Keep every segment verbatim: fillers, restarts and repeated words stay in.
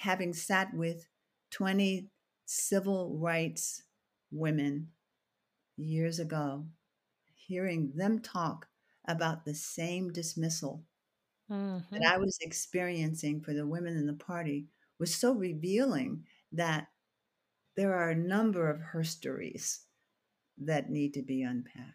having sat with twenty civil rights women years ago, hearing them talk about the same dismissal Mm-hmm. that I was experiencing for the women in the party was so revealing that there are a number of herstories that need to be unpacked.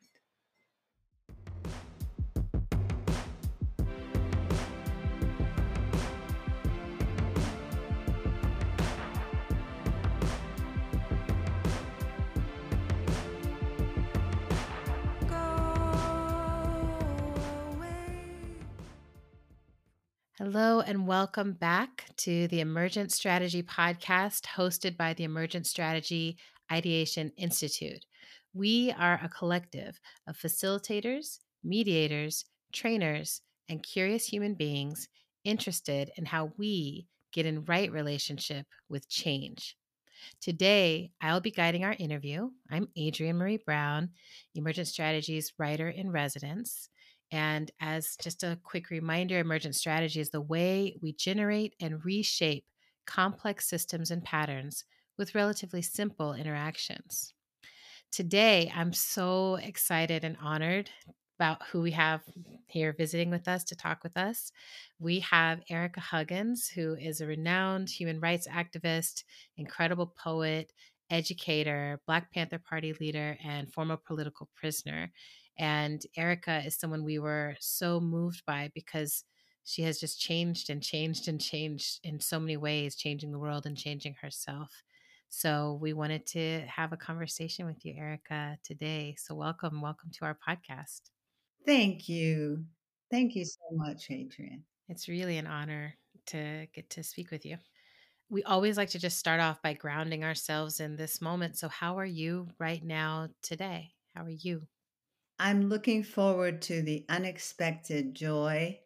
Hello and welcome back to the Emergent Strategy Podcast hosted by the Emergent Strategy Ideation Institute. We are a collective of facilitators, mediators, trainers, and curious human beings interested in how we get in right relationship with change. Today, I'll be guiding our interview. I'm Adrienne Marie Brown, Emergent Strategies writer in residence. And as just a quick reminder, emergent strategy is the way we generate and reshape complex systems and patterns with relatively simple interactions. Today, I'm so excited and honored about who we have here visiting with us to talk with us. We have Erica Huggins, who is a renowned human rights activist, incredible poet, educator, Black Panther Party leader, and former political prisoner. And Erica is someone we were so moved by because she has just changed and changed and changed in so many ways, changing the world and changing herself. So we wanted to have a conversation with you, Erica, today. So welcome, welcome to our podcast. Thank you. Thank you so much, Adrienne. It's really an honor to get to speak with you. We always like to just start off by grounding ourselves in this moment. So how are you right now today? How are you? I'm looking forward to the unexpected joy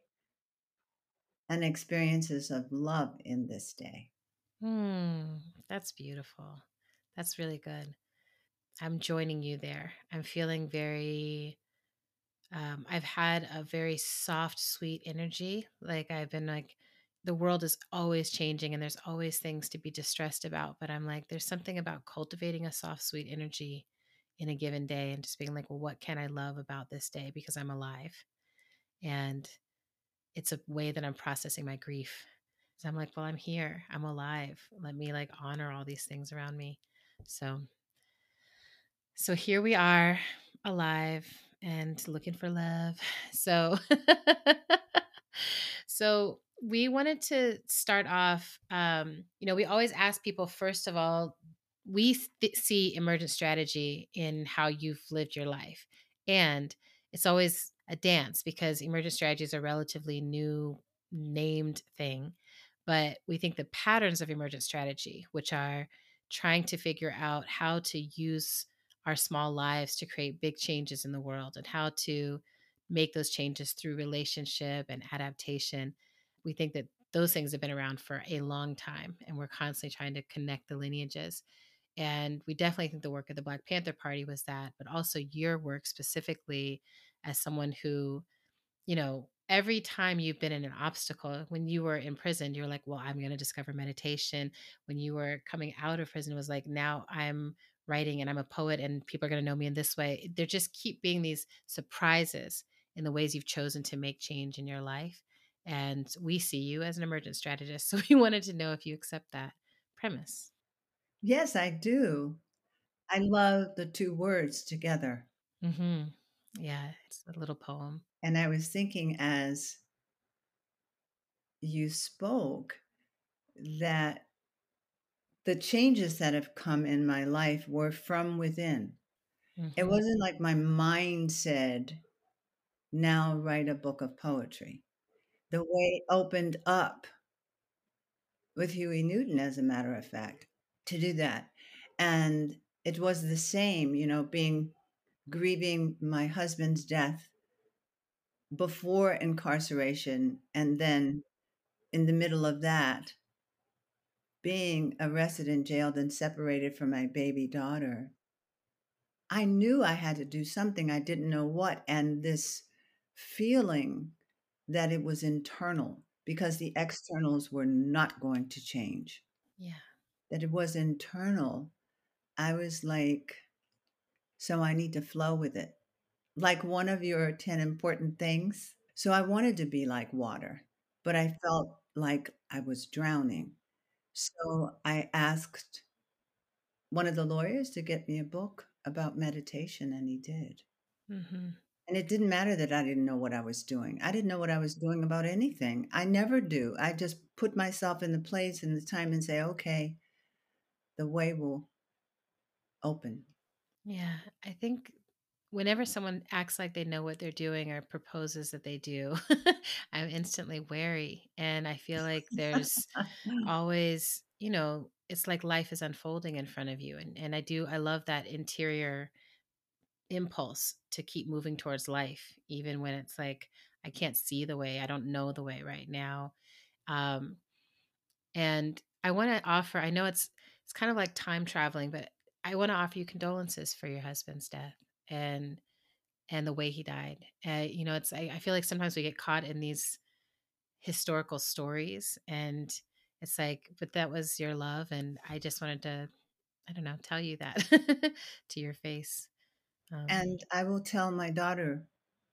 and experiences of love in this day. Hmm, that's beautiful. That's really good. I'm joining you there. I'm feeling very Um, I've had a very soft, sweet energy. Like I've been like, the world is always changing and there's always things to be distressed about. But I'm like, there's something about cultivating a soft, sweet energy in a given day and just being like, well, what can I love about this day? Because I'm alive. And it's a way that I'm processing my grief. So I'm like, well, I'm here. I'm alive. Let me like honor all these things around me. So So here we are, alive and looking for love. So so we wanted to start off um you know, we always ask people first of all, we th- see emergent strategy in how you've lived your life. And it's always a dance because emergent strategy is a relatively new named thing. But we think the patterns of emergent strategy, which are trying to figure out how to use our small lives to create big changes in the world and how to make those changes through relationship and adaptation. We think that those things have been around for a long time and we're constantly trying to connect the lineages. And we definitely think the work of the Black Panther Party was that, but also your work specifically as someone who, you know, every time you've been in an obstacle, when you were in prison, you're like, well, I'm going to discover meditation. When you were coming out of prison, it was like, now I'm writing and I'm a poet and people are going to know me in this way. There just keep being these surprises in the ways you've chosen to make change in your life. And we see you as an emergent strategist. So we wanted to know if you accept that premise. Yes, I do. I love the two words together. Mm-hmm. Yeah, it's a little poem. And I was thinking as you spoke that the changes that have come in my life were from within. It Mm-hmm. wasn't like my mind said, now write a book of poetry. The way opened up with Huey Newton, as a matter of fact, to do that. And it was the same, you know, being grieving my husband's death before incarceration and then in the middle of that being arrested and jailed and separated from my baby daughter. I knew I had to do something. I didn't know what. And this feeling that it was internal, because the externals were not going to change, Yeah. that it was internal. I was like, so I need to flow with it. Like one of your ten important things. So I wanted to be like water, but I felt like I was drowning. So I asked one of the lawyers to get me a book about meditation, and he did. Mm-hmm. And it didn't matter that I didn't know what I was doing. I didn't know what I was doing about anything. I never do. I just put myself in the place and the time and say, okay, the way will open. Yeah. I think whenever someone acts like they know what they're doing or proposes that they do, I'm instantly wary. And I feel like there's always, you know, it's like life is unfolding in front of you. And and I do, I love that interior impulse to keep moving towards life, even when it's like, I can't see the way, I don't know the way right now. Um, and I want to offer, I know it's it's kind of like time traveling, but I want to offer you condolences for your husband's death and and the way he died. Uh, you know, it's I, I feel like sometimes we get caught in these historical stories and it's like, but that was your love. And I just wanted to, I don't know, tell you that to your face. Um, And I will tell my daughter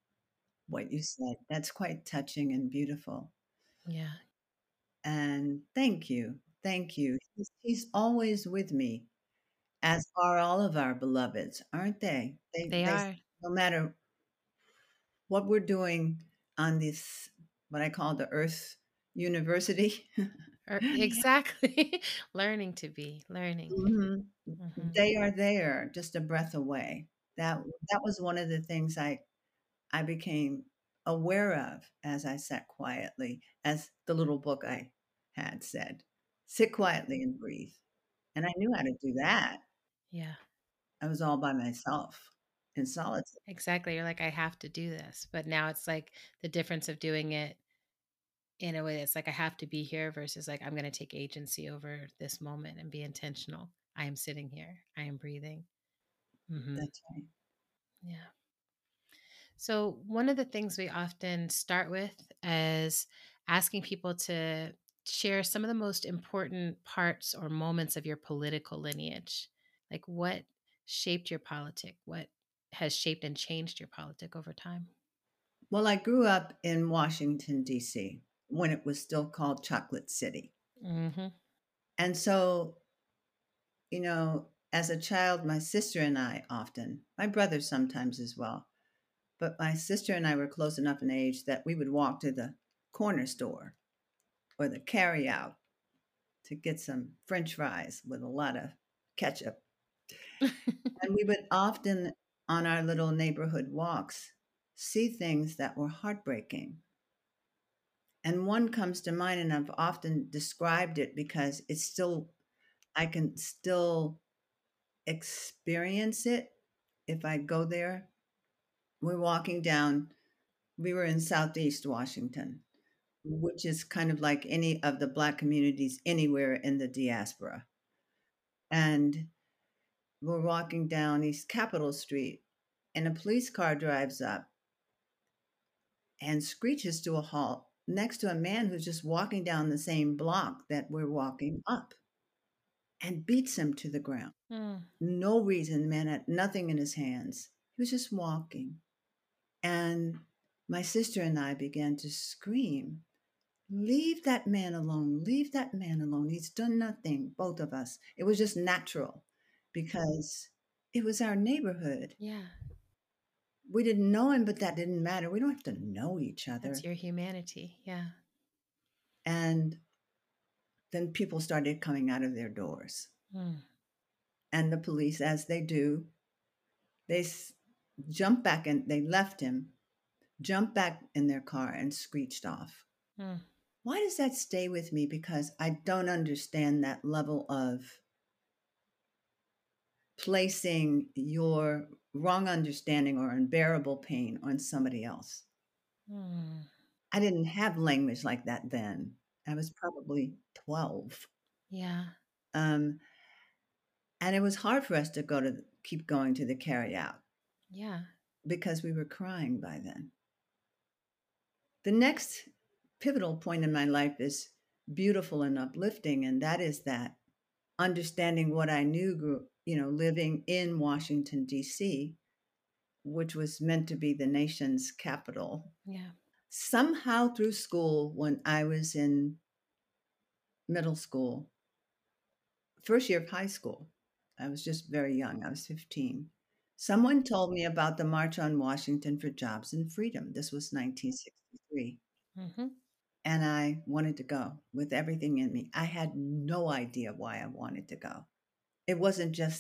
what you said. That's quite touching and beautiful. yeah, And thank you. Thank you. He's, he's always with me, as are all of our beloveds, aren't they? They, they they, are. no matter what we're doing on this, what I call the Earth University. Or, exactly. Learning to be, learning. Mhm. Hmm. They are there, just a breath away. That that was one of the things I I became aware of as I sat quietly, as the little book I had said, sit quietly and breathe. And I knew how to do that. Yeah, I was all by myself in solitude. exactly. You're like, I have to do this. But now it's like the difference of doing it in a way that's like, I have to be here versus like, I'm going to take agency over this moment and be intentional. I am sitting here. I am breathing. Hmm. That's right. Yeah. So, one of the things we often start with is asking people to share some of the most important parts or moments of your political lineage. Like, what shaped your politic? What has shaped and changed your politic over time? Well, I grew up in Washington, D C, when it was still called Chocolate City. Hmm. And so, you know, as a child, my sister and I often, my brother sometimes as well, but my sister and I were close enough in age that we would walk to the corner store or the carry out to get some french fries with a lot of ketchup. And we would often, on our little neighborhood walks, see things that were heartbreaking. And one comes to mind, and I've often described it because it's still, I can still experience it if I go there. We're walking down, we were in Southeast Washington, which is kind of like any of the Black communities anywhere in the diaspora. And we're walking down East Capitol Street, and a police car drives up and screeches to a halt next to a man who's just walking down the same block that we're walking up and beats him to the ground. Mm, No reason, the man had nothing in his hands. He was just walking. And my sister and I began to scream, leave that man alone, leave that man alone. He's done nothing, both of us. It was just natural because it was our neighborhood. yeah, We didn't know him, but that didn't matter. We don't have to know each that's other. your humanity. Yeah. And then people started coming out of their doors. Mm, And the police, as they do, they s- jumped back and they left him, jumped back in their car and screeched off. mm, Why does that stay with me? Because I don't understand that level of placing your wrong understanding or unbearable pain on somebody else. mm. I didn't have language like that then. I was probably twelve. Yeah. Um, and it was hard for us to go to keep going to the carry out Yeah. because we were crying by then. The next pivotal point in my life is beautiful and uplifting, and that is that understanding what I knew, grew, you know, living in Washington, D C, which was meant to be the nation's capital. Yeah. Somehow through school, when I was in middle school, first year of high school, I was just very young, I was fifteen. Someone told me about the March on Washington for Jobs and Freedom. This was nineteen sixty-three. Mm-hmm. And I wanted to go with everything in me. I had no idea why I wanted to go. It wasn't just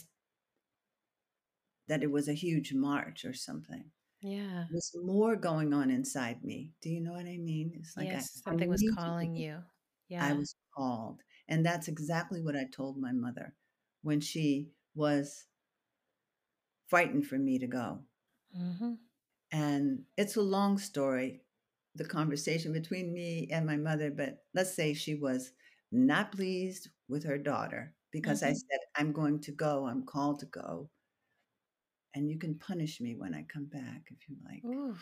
that it was a huge march or something. Yeah. There was more going on inside me. Do you know what I mean? It's like I, Yes, I something was need to calling go. you. I Yeah. was called. And that's exactly what I told my mother when she was frightened for me to go. Mm-hmm. And it's a long story, the conversation between me and my mother, but let's say she was not pleased with her daughter because I Mm-hmm. said, I'm going to go, I'm called to go, and you can punish me when I come back if you like. Ooh.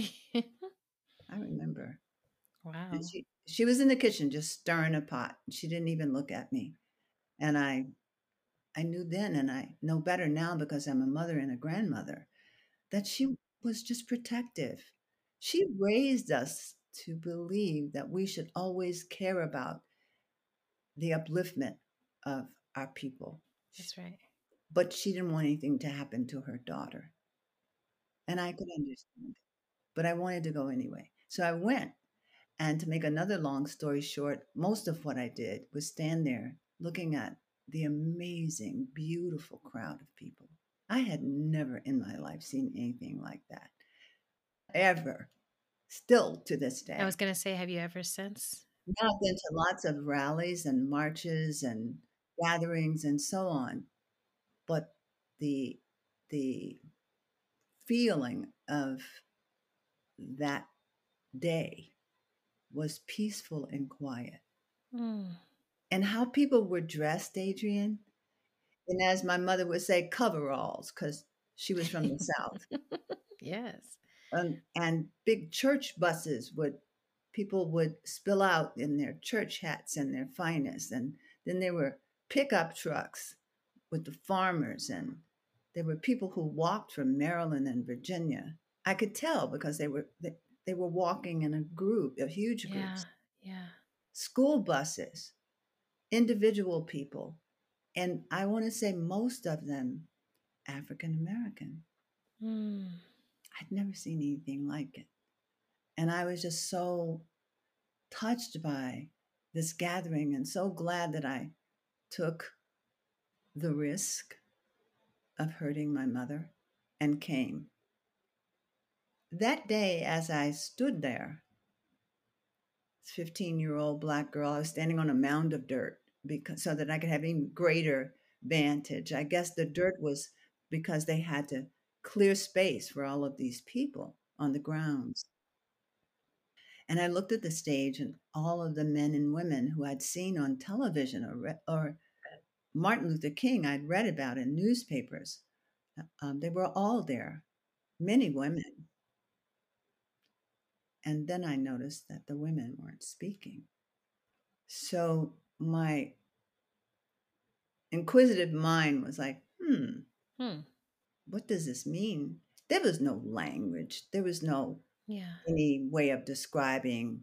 I remember. And Wow. she she was in the kitchen just stirring a pot. She didn't even look at me. And I I knew then and I know better now because I'm a mother and a grandmother that she was just protective. She raised us to believe that we should always care about the upliftment of our people. That's right. But she didn't want anything to happen to her daughter. And I could understand it. But I wanted to go anyway. So I went. And to make another long story short, most of what I did was stand there looking at the amazing, beautiful crowd of people. I had never in my life seen anything like that, ever, still to this I was day. going to say, have you ever since? Now I've been to lots of rallies and marches and gatherings and so on, but the the feeling of that day was peaceful and quiet. Mm. And how people were dressed, Adrian, and as my mother would say, coveralls, because she was from the South. Yes. Um, and big church buses would, people would spill out in their church hats and their finest. And then there were pickup trucks with the farmers, and there were people who walked from Maryland and Virginia. I could tell because they were they, they were walking in a group, of huge Yeah. groups. Yeah. School buses, individual people, and I want to say most of them African American. Mm. I'd never seen anything like it. And I was just so touched by this gathering and so glad that I took the risk of hurting my mother and came. That day, as I stood there, fifteen year old black girl, I was standing on a mound of dirt because, so that I could have even greater vantage. I guess the dirt was because they had to clear space for all of these people on the grounds. And I looked at the stage and all of the men and women who I'd seen on television or, re- or Martin Luther King I'd read about in newspapers. Um, they were all there, many women. And then I noticed that the women weren't speaking. So my inquisitive mind was like, hmm, Hmm. what does this mean? There was no language, there was no Yeah. any way of describing.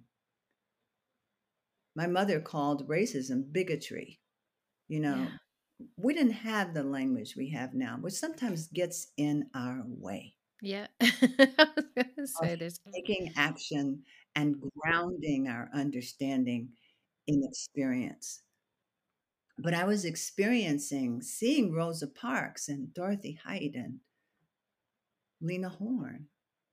My mother called racism bigotry. You Yeah. know, we didn't have the language we have now, which sometimes gets in our way Yeah. I was going to of say there's. taking action and grounding our understanding in experience. But I was experiencing seeing Rosa Parks and Dorothy Height and Lena Horne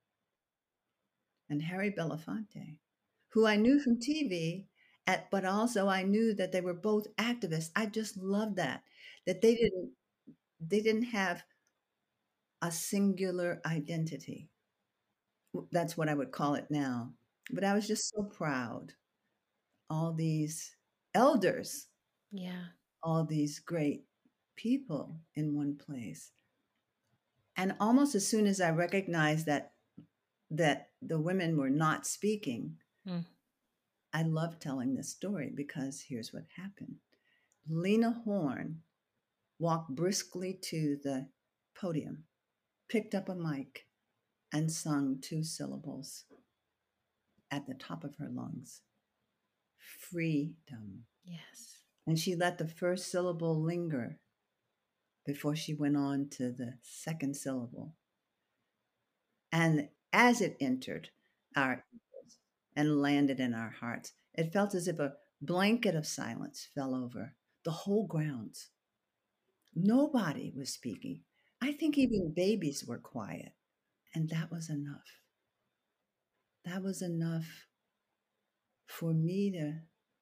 and Harry Belafonte, who I knew from T V, at, but also I knew that they were both activists. I just loved that, that they didn't they didn't have a singular identity. That's what I would call it now. But I was just so proud. All these elders, Yeah. all these great people in one place. And almost as soon as I recognized that that the women were not speaking, Mm. I love telling this story because here's what happened. Lena Horne walked briskly to the podium, picked up a mic, and sung two syllables at the top of her lungs: freedom. Yes. And she let the first syllable linger before she went on to the second syllable. And as it entered our ears and landed in our hearts, it felt as if a blanket of silence fell over the whole grounds. Nobody was speaking. I think even babies were quiet. And that was enough. That was enough for me to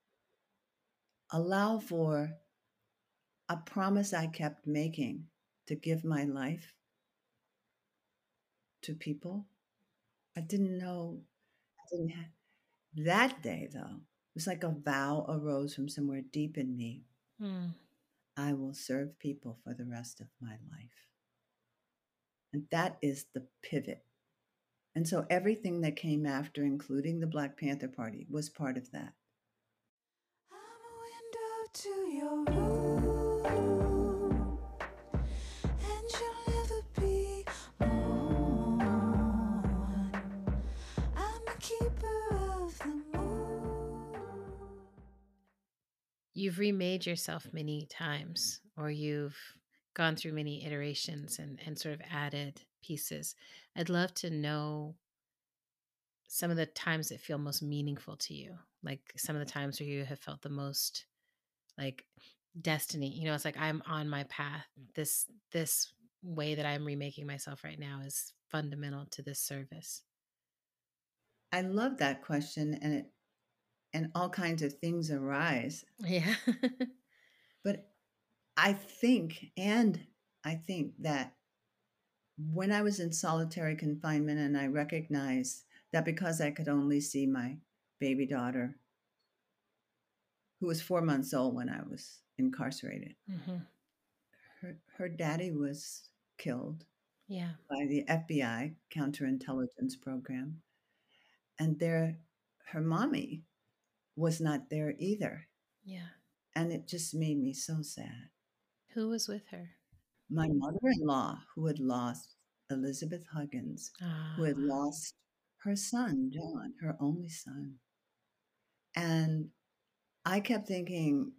allow for a promise I kept making to give my life to people. I didn't know, I didn't have that day though. It was like a vow arose from somewhere deep in me. Mm. I will serve people for the rest of my life. And that is the pivot. And so everything that came after, including the Black Panther Party, was part of that. I'm a window to your room, and you'll never be mourned. I'm a keeper of the moon. You've remade yourself many times, or you've gone through many iterations and, and sort of added pieces. I'd love to know some of the times that feel most meaningful to you, like some of the times where you have felt the most like destiny. You know, it's like I'm on my path. This this way that I'm remaking myself right now is fundamental to this service. I love that question, and it and all kinds of things arise. Yeah. But I think, and I think that when I was in solitary confinement and I recognized that because I could only see my baby daughter, who was four months old when I was incarcerated, hmm her, her daddy was killed Yeah. by the F B I counterintelligence program. And there, her mommy was not there either. Yeah. And it just made me so sad. Who was with her? My mother in law, who had lost Elizabeth Huggins, who Ah, had wow. lost her son, John, her only son. And I kept thinking,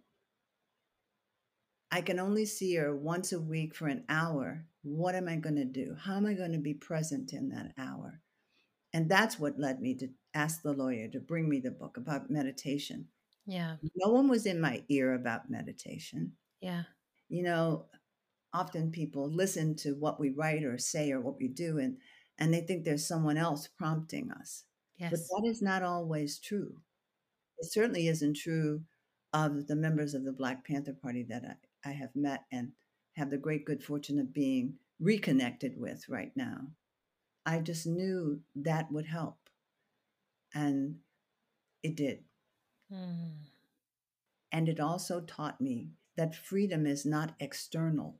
I can only see her once a week for an hour. What am I going to do? How am I going to be present in that hour? And that's what led me to ask the lawyer to bring me the book about meditation. Yeah. No one was in my ear about meditation. Yeah. You know, often people listen to what we write or say or what we do, and, and they think there's someone else prompting us. But Yes. that is not always true. It certainly isn't true of the members of the Black Panther Party that I, I have met and have the great good fortune of being reconnected with right now. I just knew that would help. And it did. Mm. And it also taught me that freedom is not external,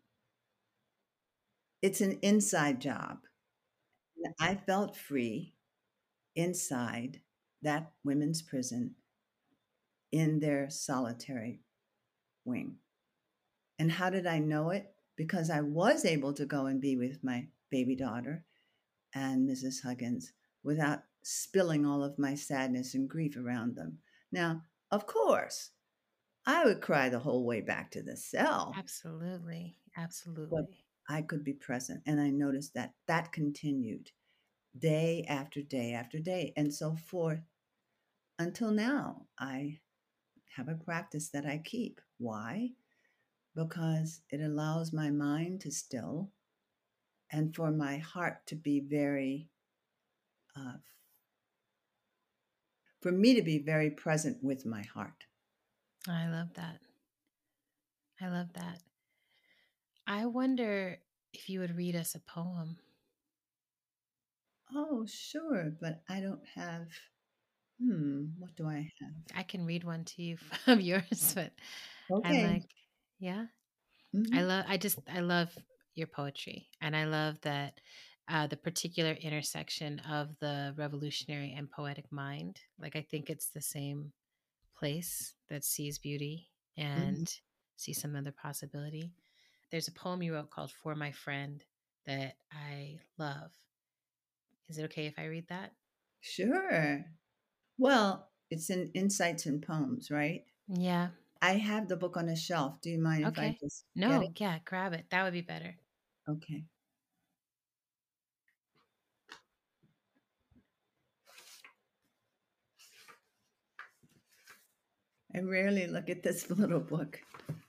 it's an inside job. And I felt free inside that women's prison in their solitary wing. And how did I know it? Because I was able to go and be with my baby daughter and Missus Huggins without spilling all of my sadness and grief around them. Now, of course, I would cry the whole way back to the cell, Absolutely. but Absolutely. I could be present. And I noticed that that continued day after day after day and so forth until now. I have a practice that I keep. Why? Because it allows my mind to still and for my heart to be very, uh, for me to be very present with my heart. I love that. I love that. I wonder if you would read us a poem. Oh, sure, but I don't have, hmm, what do I have? I can read one to you from yours, but I Okay. like, yeah. I Mm-hmm. love, I just, I love your poetry. And I love that uh, the particular intersection of the revolutionary and poetic mind. Like, I think it's the same place that sees beauty Mhm. and sees some other possibility. There's a poem you wrote called For My Friend that I love. Is it okay if I read that? Sure. Well, it's in Insights and Poems, right? Yeah. I have the book on a shelf. Do you mind if I Okay. just get it? No, yeah, grab it. That would be better. Okay. I rarely look at this little book.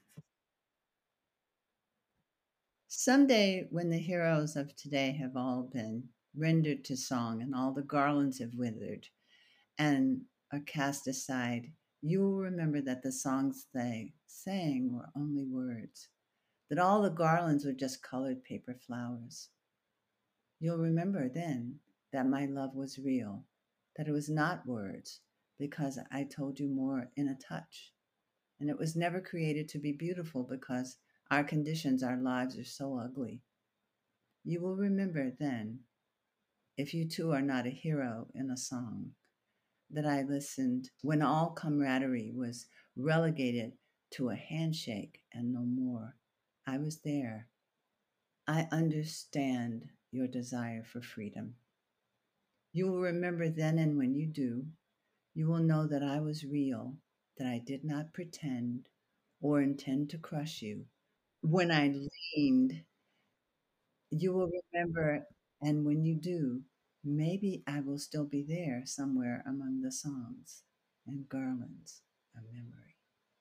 Someday, when the heroes of today have all been rendered to song and all the garlands have withered and are cast aside, you will remember that the songs they sang were only words, that all the garlands were just colored paper flowers. You'll remember then that my love was real, that it was not words, because I told you more in a touch. And it was never created to be beautiful because our conditions, our lives are so ugly. You will remember then, if you too are not a hero in a song, that I listened when all camaraderie was relegated to a handshake and no more. I was there. I understand your desire for freedom. You will remember then, and when you do, you will know that I was real, that I did not pretend or intend to crush you. When I leaned, you will remember, and when you do, maybe I will still be there somewhere among the songs and garlands of memory.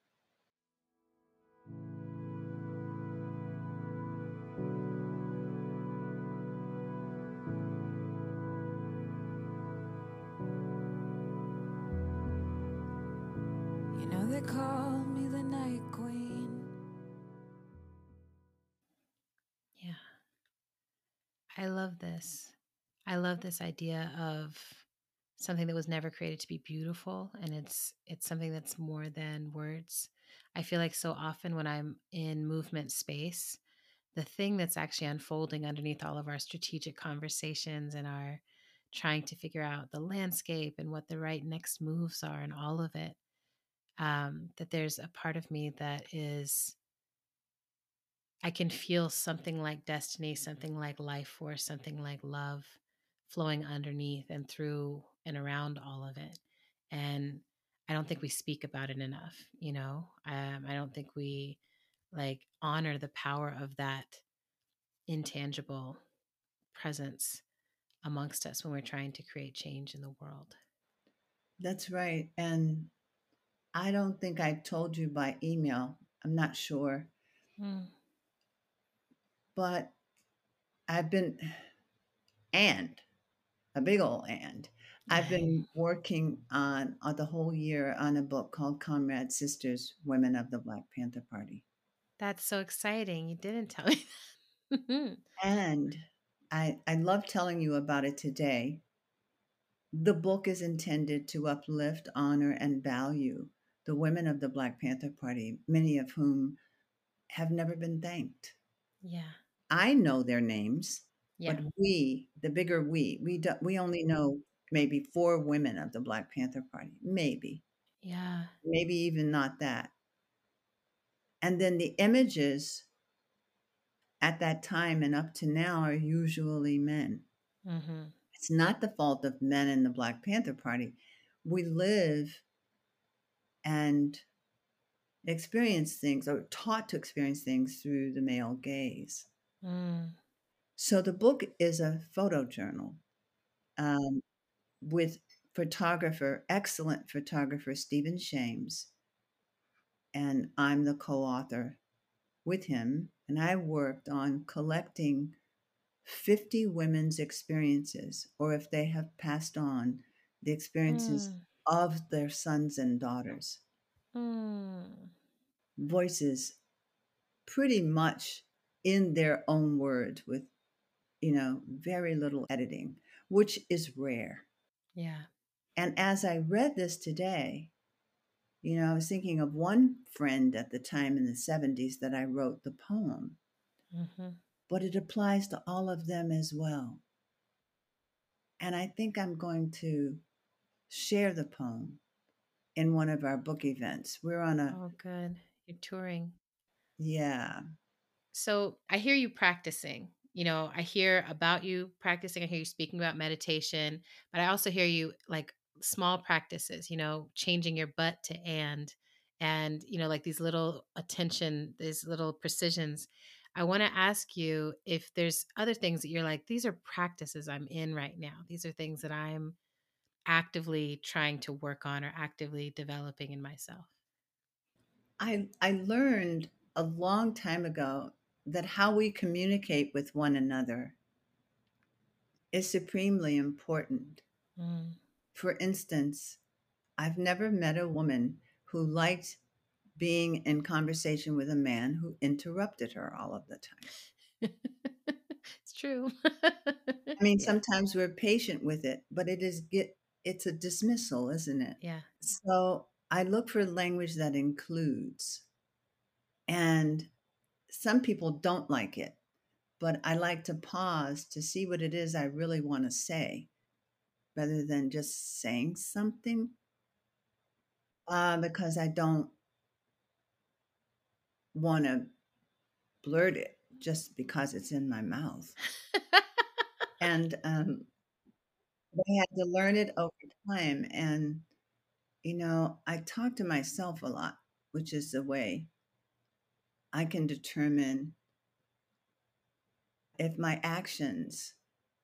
You know they call me the Night Queen. Yeah. I love this. I love this idea of something that was never created to be beautiful, and it's it's something that's more than words. I feel like so often when I'm in movement space, the thing that's actually unfolding underneath all of our strategic conversations and our trying to figure out the landscape and what the right next moves are and all of it, um, that there's a part of me that is, I can feel something like destiny, something like life force, something like love flowing underneath and through and around all of it. And I don't think we speak about it enough, you know? Um, I don't think we like honor the power of that intangible presence amongst us when we're trying to create change in the world. That's right. And I don't think I told you by email. I'm not sure. Mm. But I've been, and a big old and, I've been working on uh, the whole year on a book called Comrade Sisters, Women of the Black Panther Party. That's so exciting. You didn't tell me that. And I, I love telling you about it today. The book is intended to uplift, honor, and value the women of the Black Panther Party, many of whom have never been thanked. Yeah. I know their names, Yeah. but we, the bigger we, we do, we only know maybe four women of the Black Panther Party, maybe, Yeah. maybe even not that. And then the images at that time and up to now are usually men. Mm-hmm. It's not the fault of men in the Black Panther Party. We live and experience things or taught to experience things through the male gaze. Mm. So the book is a photo journal um, with photographer, excellent photographer Stephen Shames, and I'm the co-author with him. And I worked on collecting fifty women's experiences, or if they have passed on, the experiences Mm. of their sons and daughters. Mm. Voices pretty much in their own words with, you know, very little editing, which is rare. Yeah. And as I read this today, you know, I was thinking of one friend at the time in the seventies that I wrote the poem, Mm-hmm. but it applies to all of them as well. And I think I'm going to share the poem in one of our book events. We're on a Oh, good. You're touring. yeah. So I hear you practicing. You know, I hear about you practicing. I hear you speaking about meditation, but I also hear you like small practices, you know, changing your butt to and, and, you know, like these little attention, these little precisions. I want to ask you if there's other things that you're like, these are practices I'm in right now. These are things that I'm actively trying to work on or actively developing in myself. I I learned a long time ago that how we communicate with one another is supremely important. Mm. For instance, I've never met a woman who liked being in conversation with a man who interrupted her all of the time. It's true. I mean, Yeah. sometimes we're patient with it, but it is get it's a dismissal, isn't it? Yeah. So I look for language that includes, and some people don't like it, but I like to pause to see what it is I really want to say rather than just saying something, uh, because I don't want to blurt it just because it's in my mouth. And um, I had to learn it over time. And, you know, I talk to myself a lot, which is the way I can determine if my actions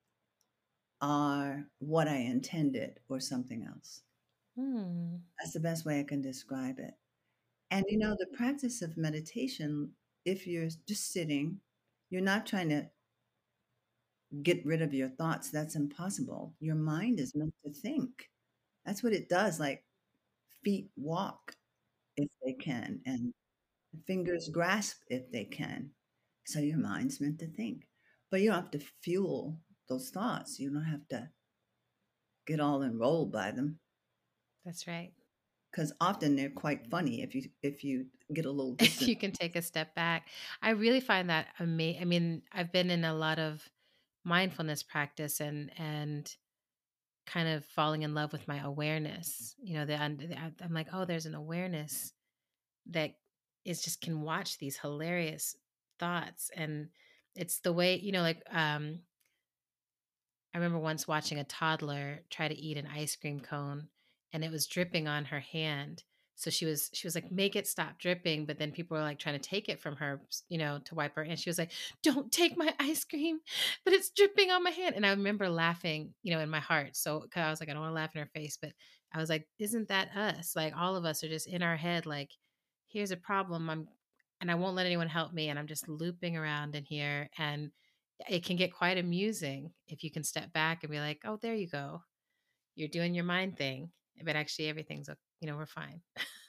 are what I intended or something else. Hmm. That's the best way I can describe it. And, you know, the practice of meditation, if you're just sitting, you're not trying to get rid of your thoughts. That's impossible. Your mind is meant to think. That's what it does. Like feet walk if they can, and fingers grasp if they can. So your mind's meant to think. But you don't have to fuel those thoughts. You don't have to get all enrolled by them That's right. because often they're quite funny if you if you get a little If distant. you can take a step back. I really find that amazing. I mean, I've been in a lot of mindfulness practice and and kind of falling in love with my awareness. You know, that I'm, I'm like, oh, there's an awareness that is just can watch these hilarious thoughts, and it's the way you know, like um, I remember once watching a toddler try to eat an ice cream cone and it was dripping on her hand. So she was she was like, "Make it stop dripping." But then people were like trying to take it from her, s- you know, to wipe her. And she was like, "Don't take my ice cream, but it's dripping on my hand." And I remember laughing, you know, in my heart. So 'cause I was like, I don't want to laugh in her face, but I was like, "Isn't that us? Like all of us are just in our head. Like, here's a problem. I'm, and I won't let anyone help me, and I'm just looping around in here." And it can get quite amusing if you can step back and be like, "Oh, there you go. You're doing your mind thing." But actually everything's, o- you know, we're fine.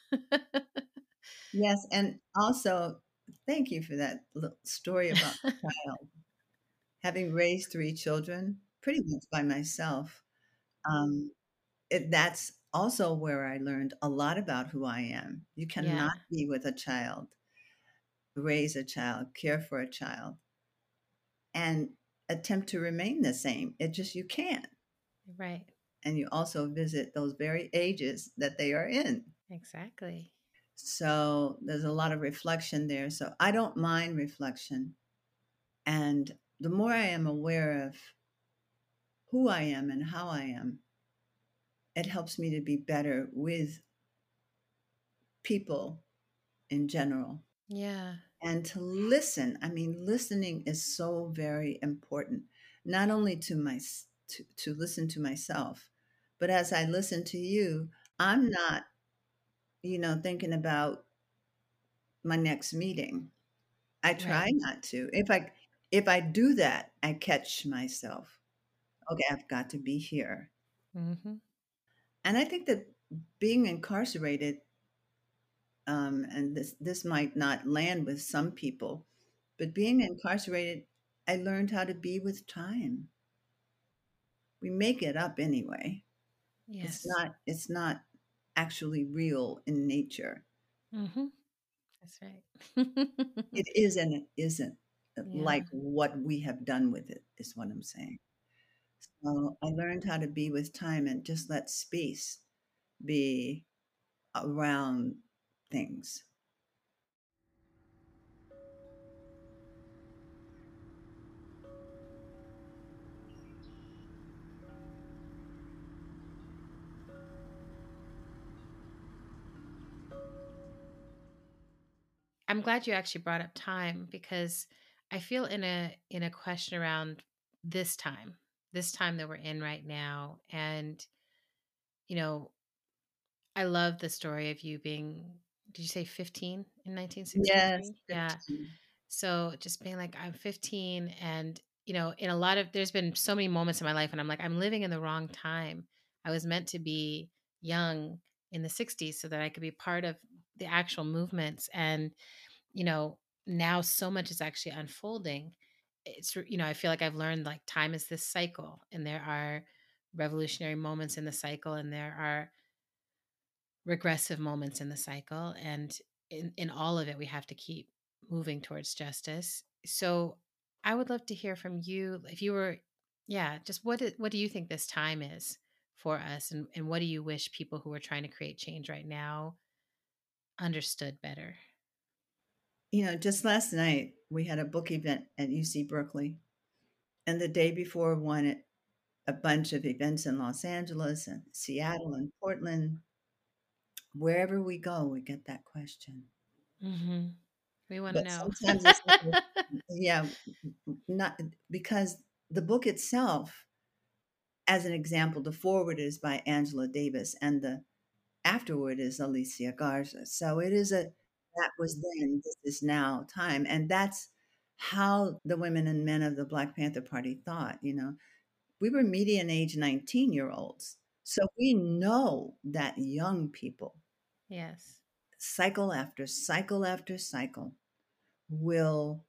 Yes, and also thank you for that little story about the child. Having raised three children pretty much by myself, um, it, that's also where I learned a lot about who I am. You cannot Yeah, be with a child, raise a child, care for a child, and attempt to remain the same. It just, you can't. right. And you also visit those very ages that they are in. Exactly. So there's a lot of reflection there. So I don't mind reflection. And the more I am aware of who I am and how I am, it helps me to be better with people in general Yeah. and to listen. I mean, listening is so very important, not only to my to, to listen to myself, but as I listen to you, I'm not, you know, thinking about my next meeting. I Right. try not to. If I if I do that, I catch myself. Okay, I've got to be here. Mm-hmm. And I think that being incarcerated, um, and this this might not land with some people, but being incarcerated, I learned how to be with time. We make it up anyway. It's Yes. not it's not actually real in nature. Mm-hmm. That's right. It is and it isn't Yeah. like what we have done with it, is what I'm saying. So I learned how to be with time and just let space be around things. I'm glad you actually brought up time, because I feel in a in a question around this time, this time that we're in right now. And, you know, I love the story of you being, did you say fifteen in Yes, nineteen sixty-three? Yeah. fifteen. So just being like, I'm fifteen, and, you know, in a lot of, there's been so many moments in my life and I'm like, I'm living in the wrong time. I was meant to be young in the sixties so that I could be part of the actual movements. And, you know, now so much is actually unfolding. It's, you know, I feel like I've learned like time is this cycle, and there are revolutionary moments in the cycle, and there are regressive moments in the cycle. And in, in all of it, we have to keep moving towards justice. So I would love to hear from you. If you were, yeah, just what, is, what do you think this time is for us? And, and what do you wish people who are trying to create change right now understood better? You know, just last night we had a book event at U C Berkeley, and the day before one, a bunch of events in Los Angeles and Seattle and Portland. Wherever we go, we get that question. Mm-hmm. We want to But know. sometimes it's like, yeah, not because the book itself, as an example, the foreword is by Angela Davis and the afterword is Alicia Garza. So it is a that was then, this is now time. And that's how the women and men of the Black Panther Party thought, you know. We were median age nineteen year olds. So we know that young people, Yes. cycle after cycle after cycle, will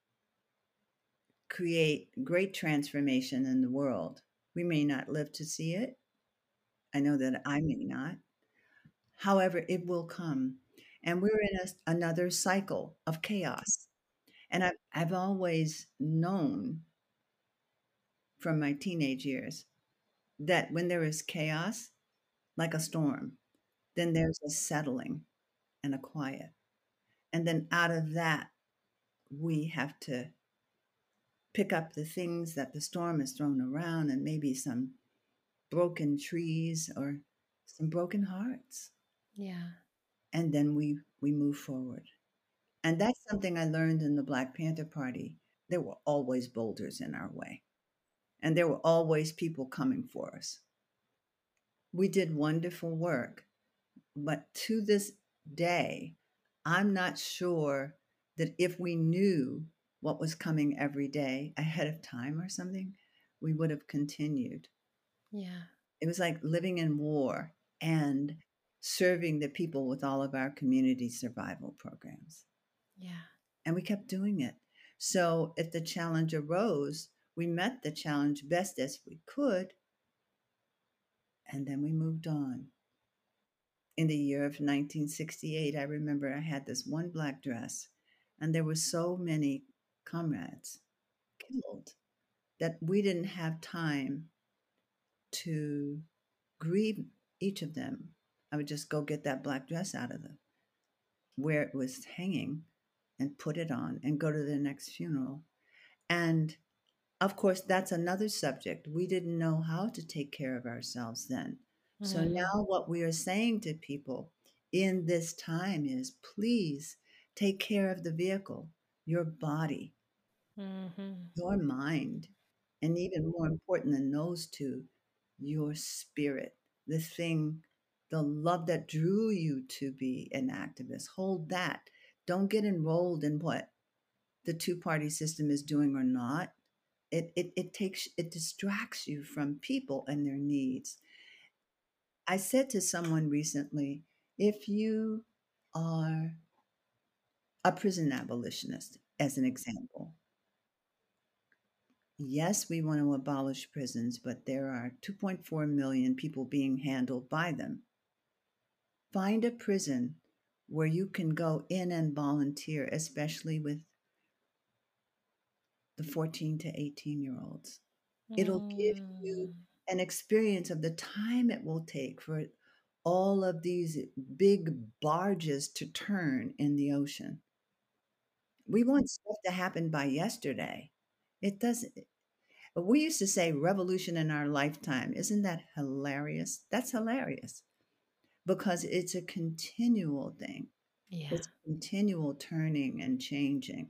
create great transformation in the world. We may not live to see it. I know that I may not. However, it will come. And we're in a, another cycle of chaos. And I've, I've always known from my teenage years that when there is chaos, like a storm, then there's a settling and a quiet. And then out of that, we have to pick up the things that the storm has thrown around, and maybe some broken trees or some broken hearts. Yeah. And then we, we move forward. And that's something I learned in the Black Panther Party. There were always boulders in our way, and there were always people coming for us. We did wonderful work, but to this day, I'm not sure that if we knew what was coming every day ahead of time or something, we would have continued. Yeah. It was like living in war and serving the people with all of our community survival programs. Yeah. And we kept doing it. So if the challenge arose, we met the challenge best as we could, and then we moved on. In the year of nineteen sixty-eight, I remember I had this one black dress, and there were so many comrades killed that we didn't have time to grieve each of them. I would just go get that black dress out of the where it was hanging and put it on and go to the next funeral. And of course, that's another subject. We didn't know how to take care of ourselves then. So Mm-hmm. now, what we are saying to people in this time is please take care of the vehicle, your body, Mm-hmm. your mind, and even more important than those two, your spirit, the thing, the love that drew you to be an activist. Hold that. Don't get enrolled in what the two party system is doing or not. It, it, it takes, it distracts you from people and their needs. I said to someone recently, if you are a prison abolitionist, as an example, yes, we want to abolish prisons, but there are two point four million people being handled by them. Find a prison where you can go in and volunteer, especially with the fourteen to eighteen year olds. It'll give you Mm. an experience of the time it will take for all of these big barges to turn in the ocean. We want stuff to happen by yesterday. It doesn't. We used to say revolution in our lifetime. Isn't that hilarious? That's hilarious because it's a continual thing. Yeah. It's continual turning and changing.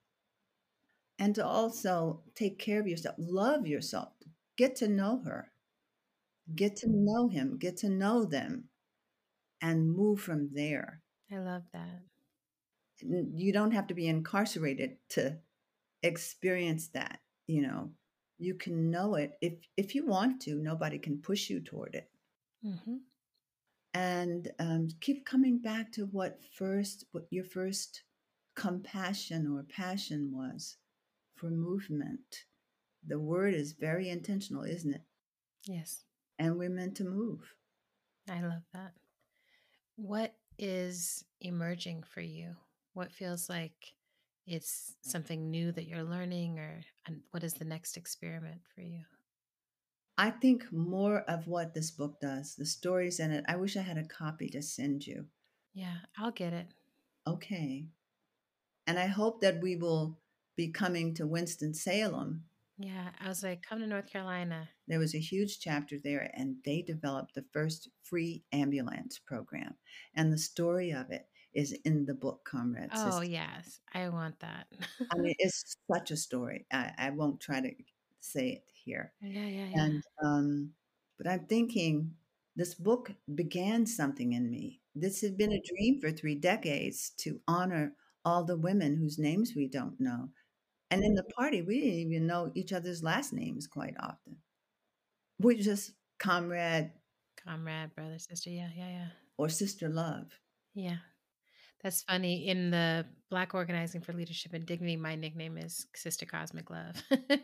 And to also take care of yourself, love yourself, get to know her, get to know him, get to know them, and move from there. I love that. You don't have to be incarcerated to experience that, you know. You can know it if if you want to. Nobody can push you toward it. Mm-hmm. And um, keep coming back to what first, what your first compassion or passion was for movement. The word is very intentional, isn't it? Yes. And we're meant to move. I love that. What is emerging for you? What feels like it's something new that you're learning, or and what is the next experiment for you? I think more of what this book does, the stories in it. I wish I had a copy to send you. Yeah, I'll get it. Okay. And I hope that we will be coming to Winston-Salem. Yeah, I was like, come to North Carolina. There was a huge chapter there, and they developed the first free ambulance program. And the story of it is in the book, Comrade Oh, Sister. yes, I want that. I mean, it's such a story. I, I won't try to say it here. Yeah, yeah, yeah. And, um, but I'm thinking this book began something in me. This had been a dream for three decades to honor all the women whose names we don't know. And in the party, we didn't even know each other's last names quite often. We just comrade Comrade, brother, sister. Yeah, yeah, yeah. or sister love. Yeah. That's funny. In the Black Organizing for Leadership and Dignity, my nickname is Sister Cosmic Love.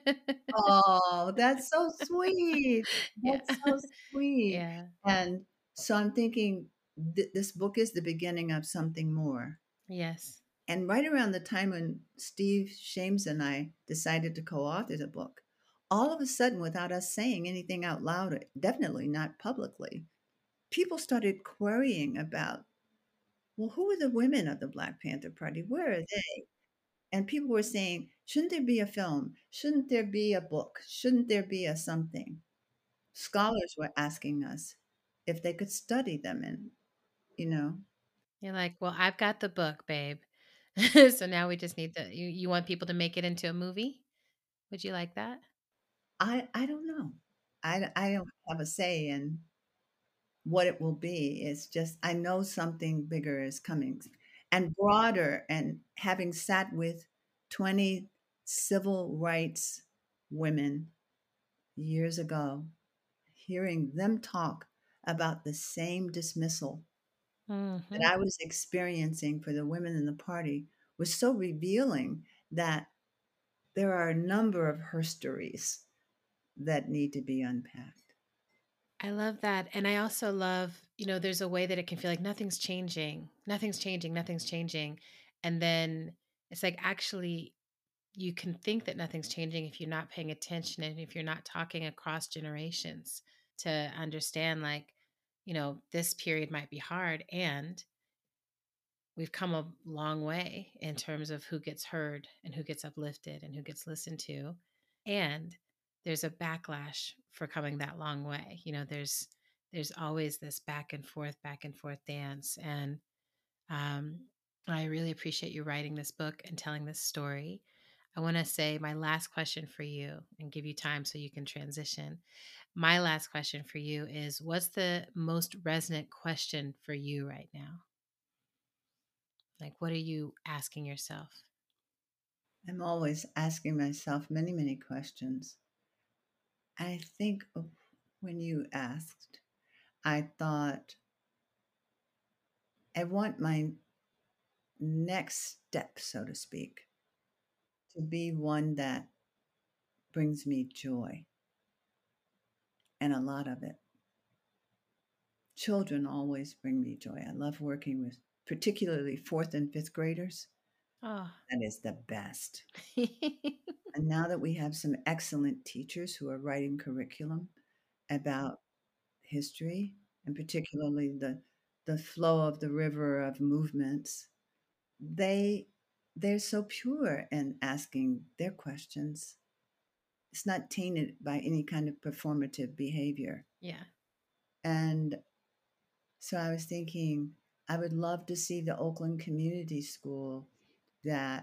Oh, that's so sweet. Yeah. That's so sweet. Yeah. And so I'm thinking th- this book is the beginning of something more. Yes. And right around the time when Steve Shames and I decided to co-author the book, all of a sudden, without us saying anything out loud, definitely not publicly, people started querying about, well, who are the women of the Black Panther Party? Where are they? And people were saying, shouldn't there be a film? Shouldn't there be a book? Shouldn't there be a something? Scholars were asking us if they could study them and, you know, You're like, well, I've got the book, babe. So now we just need to, you, you want people to make it into a movie? Would you like that? I I don't know. I I don't have a say in what it will be. It's just I know something bigger is coming and broader. And having sat with twenty civil rights women years ago, hearing them talk about the same dismissal Mm-hmm. that I was experiencing for the women in the party was so revealing that there are a number of herstories that need to be unpacked. I love that. And I also love, you know, there's a way that it can feel like nothing's changing, nothing's changing, nothing's changing. And then it's like, actually, you can think that nothing's changing if you're not paying attention and if you're not talking across generations to understand, like, you know, this period might be hard and we've come a long way in terms of who gets heard and who gets uplifted and who gets listened to. And there's a backlash for coming that long way. You know, there's there's always this back and forth, back and forth dance. And um, I really appreciate you writing this book and telling this story. I want to say my last question for you and give you time so you can transition. My last question for you is, what's the most resonant question for you right now? Like, what are you asking yourself? I'm always asking myself many, many questions. I think of when you asked, I thought, I want my next step, so to speak, to be one that brings me joy and a lot of it. Children always bring me joy. I love working with particularly fourth and fifth graders. Oh. That is the best. And now that we have some excellent teachers who are writing curriculum about history, and particularly the the flow of the river of movements, they they're so pure in asking their questions. It's not tainted by any kind of performative behavior. Yeah. And so I was thinking, I would love to see the Oakland Community School that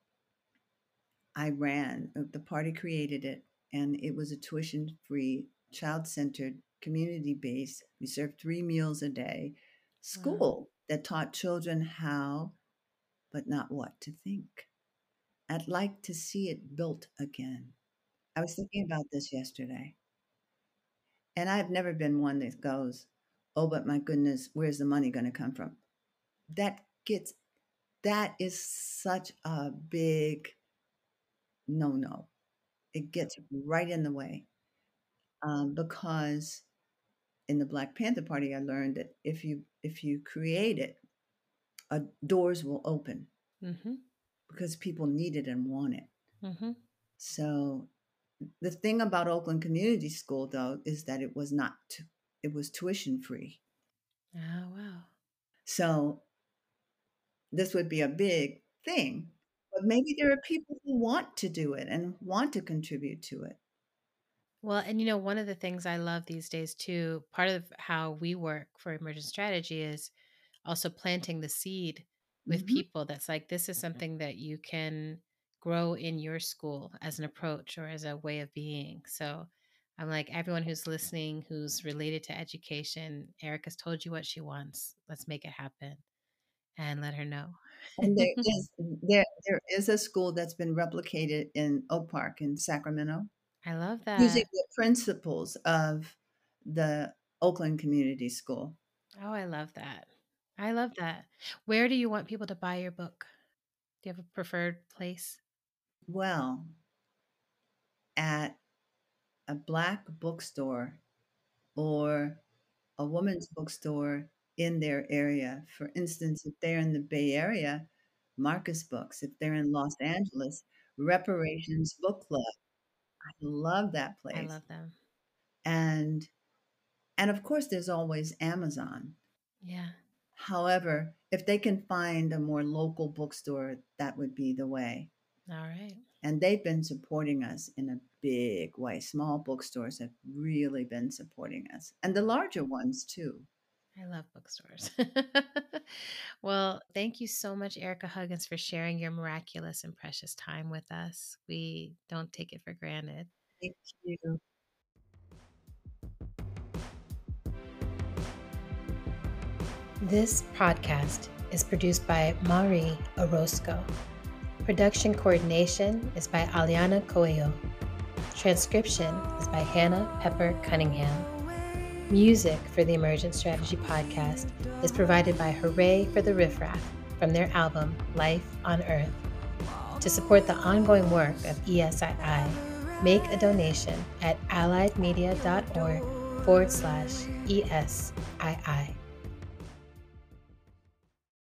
I ran. uh, The party created it, and it was a tuition free, child centered, community based, we served three meals a day Wow. school that taught children how, but not what to think. I'd like to see it built again. I was thinking about this yesterday, and I've never been one that goes, oh, but my goodness, where's the money going to come from? That gets, that is such a big no no. It gets right in the way, um, because in the Black Panther Party, I learned that if you if you create it, uh, doors will open Mm-hmm. because people need it and want it. Mm-hmm. So the thing about Oakland Community School, though, is that it was not t- it was tuition free. Oh, wow. So this would be a big thing, but maybe there are people who want to do it and want to contribute to it. Well, and you know, one of the things I love these days too, part of how we work for Emergent Strategy is also planting the seed with Hmm. people that's like, this is something that you can grow in your school as an approach or as a way of being. So I'm like, everyone who's listening, who's related to education, Erica's told you what she wants. Let's make it happen and let her know. And there is there there is a school that's been replicated in Oak Park in Sacramento, I love using that. the principles of the Oakland Community School. Oh, I love that. I love that. Where do you want people to buy your book? Do you have a preferred place? Well, at a Black bookstore or a woman's bookstore in their area. For instance, if they're in the Bay Area, Marcus Books. If they're in Los Angeles, Reparations Book Club. I love that I place. love them. And and of course there's always Amazon. Yeah. However, if they can find a more local bookstore, that would be the way. All right. And they've been supporting us in a big way. Small bookstores have really been supporting us, and the larger ones too. I love bookstores. Well, thank you so much, Erica Huggins, for sharing your miraculous and precious time with us. We don't take it for granted. Thank you. This podcast is produced by Marie Orozco. Production coordination is by Aliana Coelho. Transcription is by Hannah Pepper Cunningham. Music for the Emergent Strategy podcast is provided by Hooray for the Riffraff from their album Life on Earth. To support the ongoing work of E S I I, make a donation at alliedmedia.org forward slash ESII.